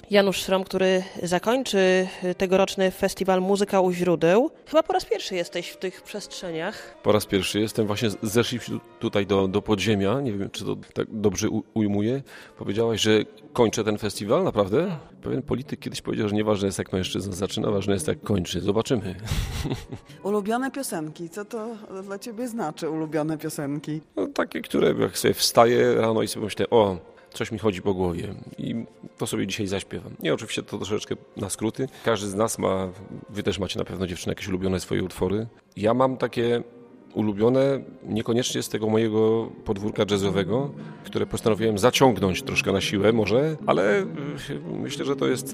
Janusz Szrom, który zakończy tegoroczny festiwal Muzyka u źródeł. Chyba po raz pierwszy jesteś w tych przestrzeniach. Po raz pierwszy jestem. Właśnie zeszliśmy tutaj do podziemia. Nie wiem, czy to tak dobrze ujmuję. Powiedziałaś, że kończę ten festiwal, naprawdę? Pewien polityk kiedyś powiedział, że nieważne jest jak mężczyzna zaczyna, ważne jest jak kończy. Zobaczymy. Ulubione piosenki. Co to dla ciebie znaczy ulubione piosenki? No, takie, które jak sobie wstaję rano i sobie myślę, coś mi chodzi po głowie i to sobie dzisiaj zaśpiewam. Nie, oczywiście to troszeczkę na skróty. Każdy z nas ma, wy też macie na pewno dziewczyny jakieś ulubione swoje utwory. Ja mam takie ulubione, niekoniecznie z tego mojego podwórka jazzowego, które postanowiłem zaciągnąć troszkę na siłę może, ale myślę, że to jest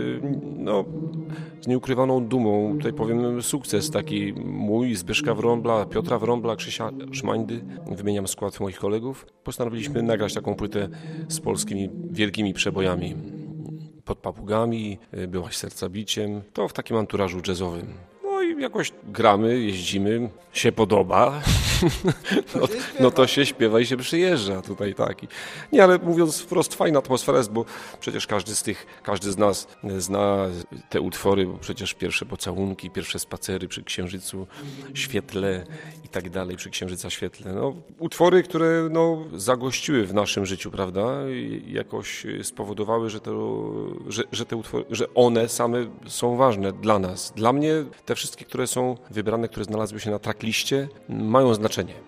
z nieukrywaną dumą, tutaj powiem sukces taki mój, Zbyszka Wrąbla, Piotra Wrąbla, Krzysia Szmańdy, wymieniam skład moich kolegów. Postanowiliśmy nagrać taką płytę z polskimi wielkimi przebojami. Pod papugami, Byłaś serca biciem, to w takim anturażu jazzowym. No i jakoś gramy, jeździmy, się podoba, no to się śpiewa i się przyjeżdża tutaj taki. Nie, ale mówiąc wprost, fajna atmosfera jest, bo przecież każdy z nas zna te utwory, bo przecież pierwsze pocałunki, pierwsze spacery przy księżycu świetle i tak dalej, przy księżyca świetle. No, utwory, które zagościły w naszym życiu, prawda? I jakoś spowodowały, że te utwory, że one same są ważne dla nas. Dla mnie te wszystkie, które są wybrane, które znalazły się na trackliście, mają znaczenie.